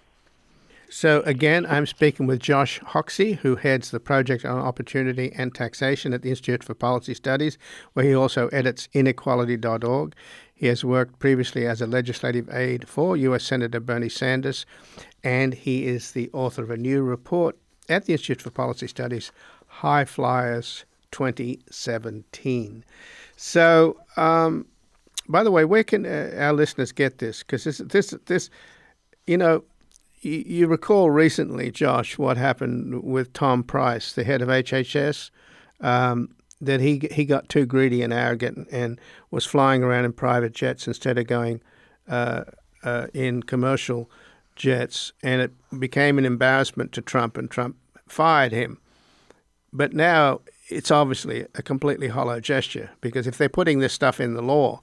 So again, I'm speaking with Josh Hoxie, who heads the Project on Opportunity and Taxation at the Institute for Policy Studies, where he also edits inequality dot org. He has worked previously as a legislative aide for U S Senator Bernie Sanders, and he is the author of a new report at the Institute for Policy Studies, High Flyers twenty seventeen. So, um, by the way, where can uh, our listeners get this? Because this, this, this, you know, you, you recall recently, Josh, what happened with Tom Price, the head of H H S, um, that he he got too greedy and arrogant and, and was flying around in private jets instead of going uh, uh, in commercial jets, and it became an embarrassment to Trump, and Trump fired him. But now it's obviously a completely hollow gesture, because if they're putting this stuff in the law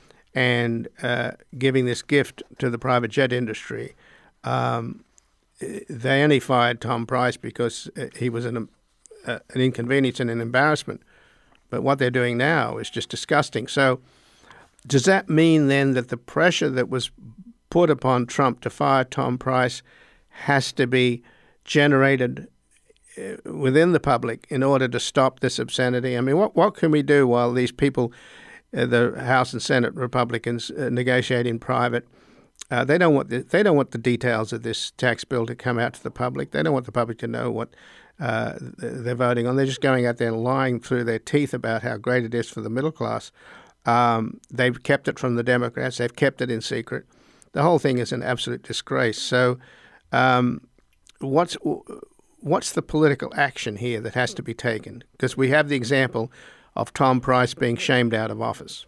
and uh, giving this gift to the private jet industry, um, they only fired Tom Price because he was an, uh, an inconvenience and an embarrassment. But what they're doing now is just disgusting. So does that mean then that the pressure that was put upon Trump to fire Tom Price has to be generated within the public in order to stop this obscenity? I mean, what what can we do while these people, uh, the House and Senate Republicans, uh, negotiate in private? Uh, they don't want the, they don't want the details of this tax bill to come out to the public. They don't want the public to know what uh, they're voting on. They're just going out there and lying through their teeth about how great it is for the middle class. Um, they've kept it from the Democrats. They've kept it in secret. The whole thing is an absolute disgrace. So um, what's what's the political action here that has to be taken? Because we have the example of Tom Price being shamed out of office.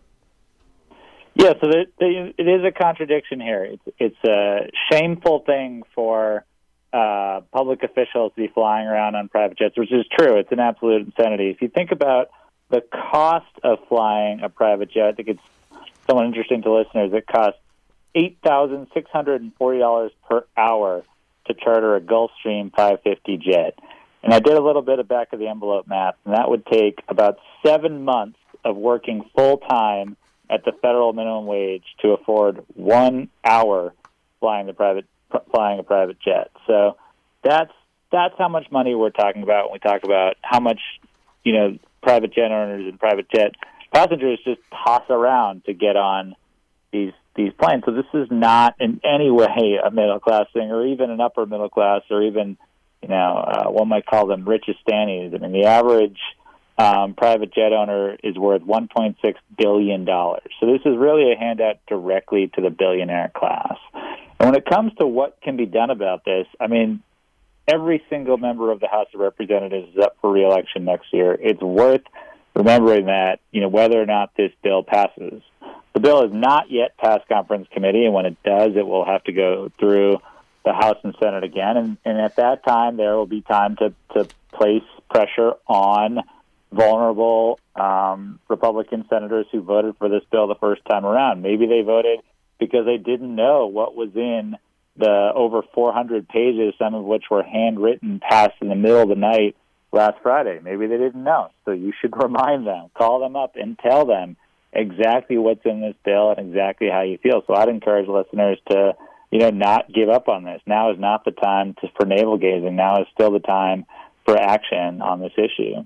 Yeah, so there, there, it is a contradiction here. It's, it's a shameful thing for uh, public officials to be flying around on private jets, which is true. It's an absolute insanity. If you think about the cost of flying a private jet, I think it's somewhat interesting to listeners. It costs eight thousand six hundred forty dollars per hour to charter a Gulfstream five fifty jet. And I did a little bit of back-of-the-envelope math, and that would take about seven months of working full-time at the federal minimum wage to afford one hour flying the private flying a private jet. So that's that's how much money we're talking about when we talk about how much, you know, private jet owners and private jet passengers just toss around to get on these these planes. So this is not in any way a middle class thing, or even an upper middle class, or even, you know, uh, one might call them richistanis. I mean, the average um, private jet owner is worth one point six billion dollars. So this is really a handout directly to the billionaire class. And when it comes to what can be done about this, I mean, every single member of the House of Representatives is up for re-election next year. It's worth remembering that, you know, whether or not this bill passes. The bill has not yet passed conference committee, and when it does, it will have to go through the House and Senate again. And, and at that time, there will be time to, to place pressure on vulnerable um, Republican senators who voted for this bill the first time around. Maybe they voted because they didn't know what was in the over four hundred pages, some of which were handwritten, passed in the middle of the night last Friday. Maybe they didn't know. So you should remind them, call them up, and tell them exactly what's in this bill and exactly how you feel. So I'd encourage listeners to, you know, not give up on this. Now is not the time to, for navel gazing. Now is still the time for action on this issue.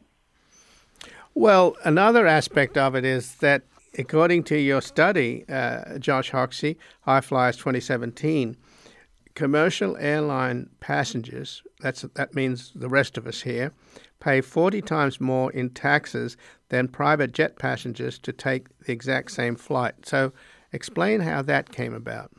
Well, another aspect of it is that, according to your study, uh, Josh Hoxie, High Flyers twenty seventeen, commercial airline passengers, that's that means the rest of us here, pay forty times more in taxes than private jet passengers to take the exact same flight. So explain how that came about.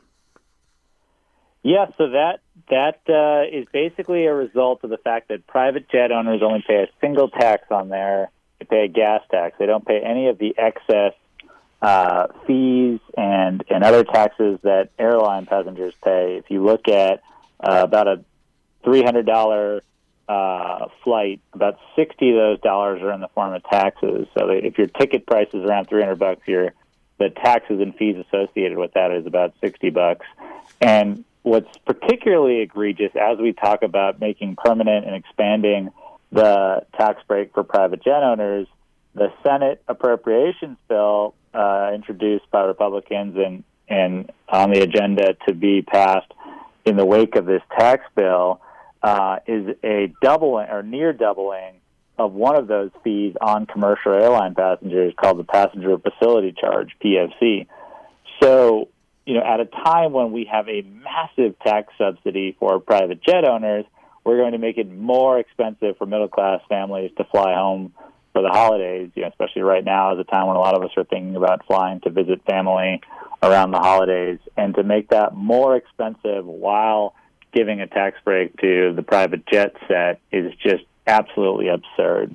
Yeah, so that that uh, is basically a result of the fact that private jet owners only pay a single tax on there. They pay a gas tax. They don't pay any of the excess uh, fees and, and other taxes that airline passengers pay. If you look at uh, about a three hundred dollars uh, flight, about sixty of those dollars are in the form of taxes. So that if your ticket price is around three hundred bucks, your the taxes and fees associated with that is about sixty bucks. And what's particularly egregious as we talk about making permanent and expanding the tax break for private jet owners, the Senate appropriations bill uh, introduced by Republicans and, and on the agenda to be passed in the wake of this tax bill uh, is a doubling or near doubling of one of those fees on commercial airline passengers called the Passenger Facility Charge, P F C. So, you know, at a time when we have a massive tax subsidy for private jet owners, we're going to make it more expensive for middle-class families to fly home for the holidays, you know, especially right now is a time when a lot of us are thinking about flying to visit family around the holidays. And to make that more expensive while giving a tax break to the private jet set is just absolutely absurd.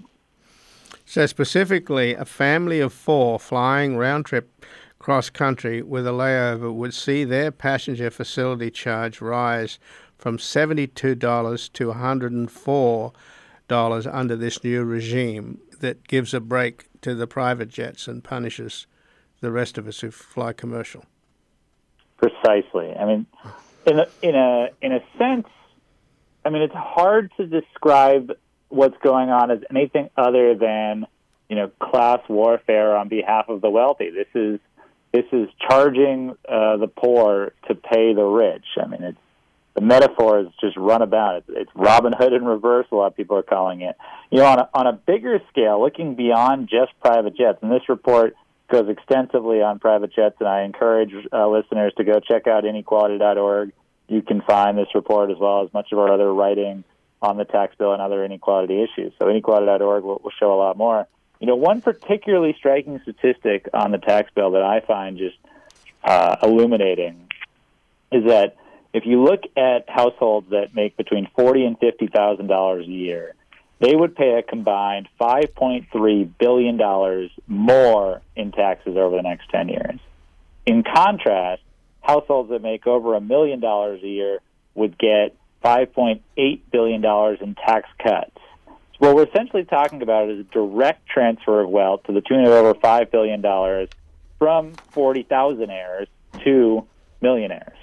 So specifically, a family of four flying round-trip cross-country with a layover would see their passenger facility charge rise from seventy-two dollars to one hundred four dollars under this new regime that gives a break to the private jets and punishes the rest of us who fly commercial. Precisely. I mean, in a, in a in a sense, I mean, it's hard to describe what's going on as anything other than, you know, class warfare on behalf of the wealthy. This is this is charging uh, the poor to pay the rich. I mean, it's the metaphor is just run about. It's, it's Robin Hood in reverse, a lot of people are calling it. You know, on a, on a bigger scale, looking beyond just private jets, and this report goes extensively on private jets, and I encourage uh, listeners to go check out inequality dot org. You can find this report as well as much of our other writing on the tax bill and other inequality issues. So inequality dot org will, will show a lot more. You know, one particularly striking statistic on the tax bill that I find just uh, illuminating is that if you look at households that make between forty thousand dollars and fifty thousand dollars a year, they would pay a combined five point three billion dollars more in taxes over the next ten years. In contrast, households that make over a million dollars a year would get five point eight billion dollars in tax cuts. So what we're essentially talking about is a direct transfer of wealth to the tune of over five billion dollars from forty thousandaires to millionaires.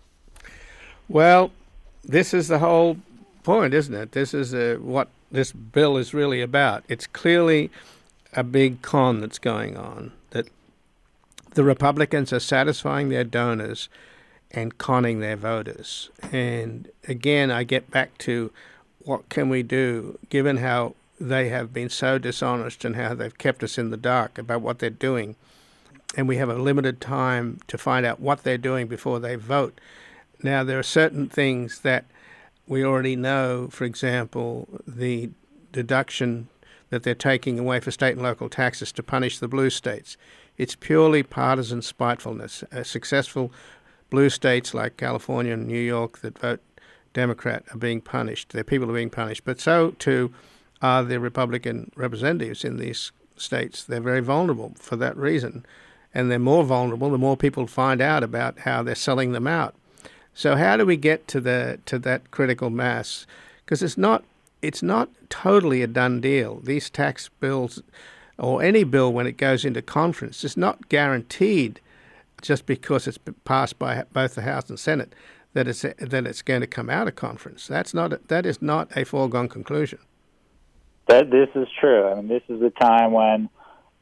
Well, this is the whole point, isn't it? This is uh, what this bill is really about. It's clearly a big con that's going on, that the Republicans are satisfying their donors and conning their voters. And again, I get back to what can we do, given how they have been so dishonest and how they've kept us in the dark about what they're doing. And we have a limited time to find out what they're doing before they vote. Now, there are certain things that we already know, for example, the deduction that they're taking away for state and local taxes to punish the blue states. It's purely partisan spitefulness. Uh, successful blue states like California and New York that vote Democrat are being punished. Their people are being punished. But so, too, are the Republican representatives in these states. They're very vulnerable for that reason. And they're more vulnerable the more people find out about how they're selling them out. So how do we get to the to that critical mass? Because it's not it's not totally a done deal. These tax bills, or any bill when it goes into conference, is not guaranteed just because it's passed by both the House and Senate that it's that it's going to come out of conference. That's not that is not a foregone conclusion. That this is true. I mean, this is the time when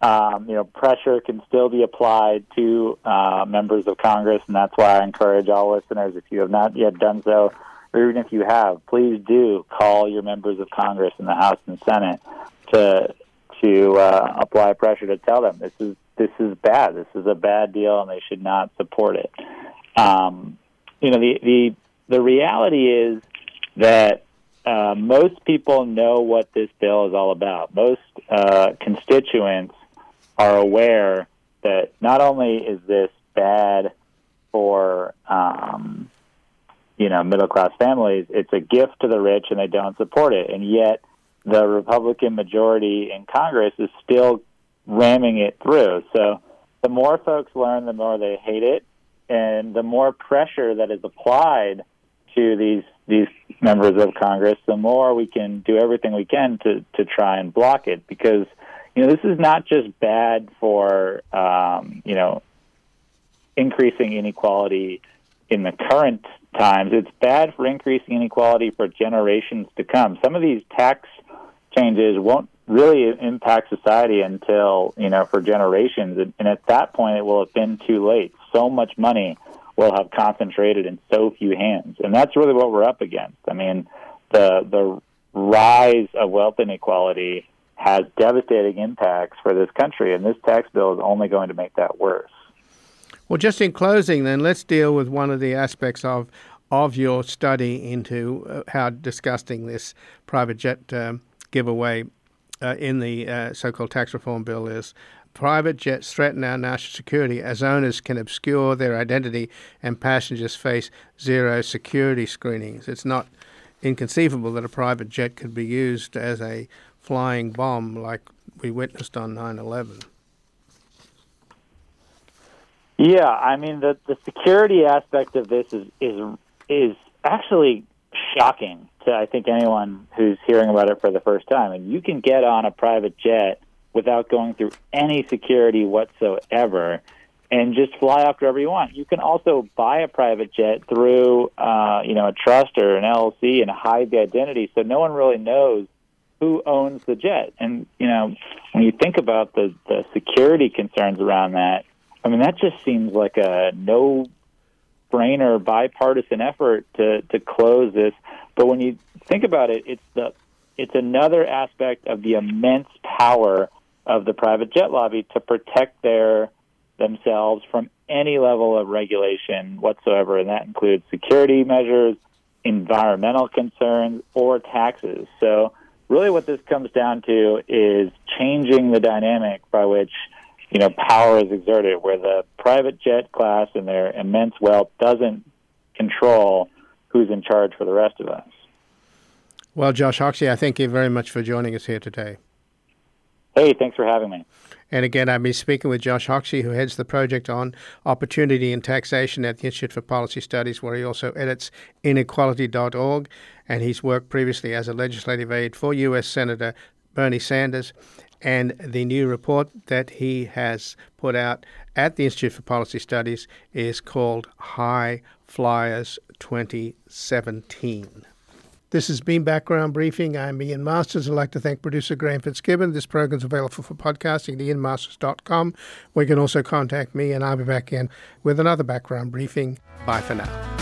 Um, you know, pressure can still be applied to uh, members of Congress, and that's why I encourage all listeners, if you have not yet done so, or even if you have, please do call your members of Congress in the House and Senate to to uh, apply pressure to tell them this is this is bad, this is a bad deal, and they should not support it. Um, you know, the the the reality is that uh, most people know what this bill is all about. Most uh, constituents are aware that not only is this bad for um, you know middle-class families, it's a gift to the rich, and they don't support it. And yet the Republican majority in Congress is still ramming it through. So the more folks learn, the more they hate it, and the more pressure that is applied to these these members of Congress, the more we can do everything we can to, to try and block it. Because, you know, this is not just bad for, um, you know, increasing inequality in the current times. It's bad for increasing inequality for generations to come. Some of these tax changes won't really impact society until, you know, for generations. And, and at that point, it will have been too late. So much money will have concentrated in so few hands. And that's really what we're up against. I mean, the the rise of wealth inequality has devastating impacts for this country, and this tax bill is only going to make that worse. Well, just in closing, then, let's deal with one of the aspects of of your study into uh, how disgusting this private jet um, giveaway uh, in the uh, so-called tax reform bill is. Private jets threaten our national security as owners can obscure their identity and passengers face zero security screenings. It's not inconceivable that a private jet could be used as a flying bomb like we witnessed on nine eleven. Yeah, I mean, the, the security aspect of this is, is is actually shocking to, I think, anyone who's hearing about it for the first time. And you can get on a private jet without going through any security whatsoever and just fly off wherever you want. You can also buy a private jet through, uh, you know, a trust or an L L C and hide the identity so no one really knows who owns the jet. And, you know, when you think about the, the security concerns around that, I mean, that just seems like a no-brainer bipartisan effort to, to close this. But when you think about it, it's the it's another aspect of the immense power of the private jet lobby to protect their themselves from any level of regulation whatsoever, and that includes security measures, environmental concerns, or taxes. So really what this comes down to is changing the dynamic by which, you know, power is exerted, where the private jet class and their immense wealth doesn't control who's in charge for the rest of us. Well, Josh Hoxie, I thank you very much for joining us here today. Hey, thanks for having me. And again, I've been speaking with Josh Hoxie, who heads the project on opportunity in taxation at the Institute for Policy Studies, where he also edits inequality dot org, and he's worked previously as a legislative aide for U S Senator Bernie Sanders. And the new report that he has put out at the Institute for Policy Studies is called High Flyers twenty seventeen. This has been Background Briefing. I'm Ian Masters. I'd like to thank producer Graham Fitzgibbon. This program is available for podcasting at ian masters dot com, where you can also contact me, and I'll be back in with another Background Briefing. Bye for now.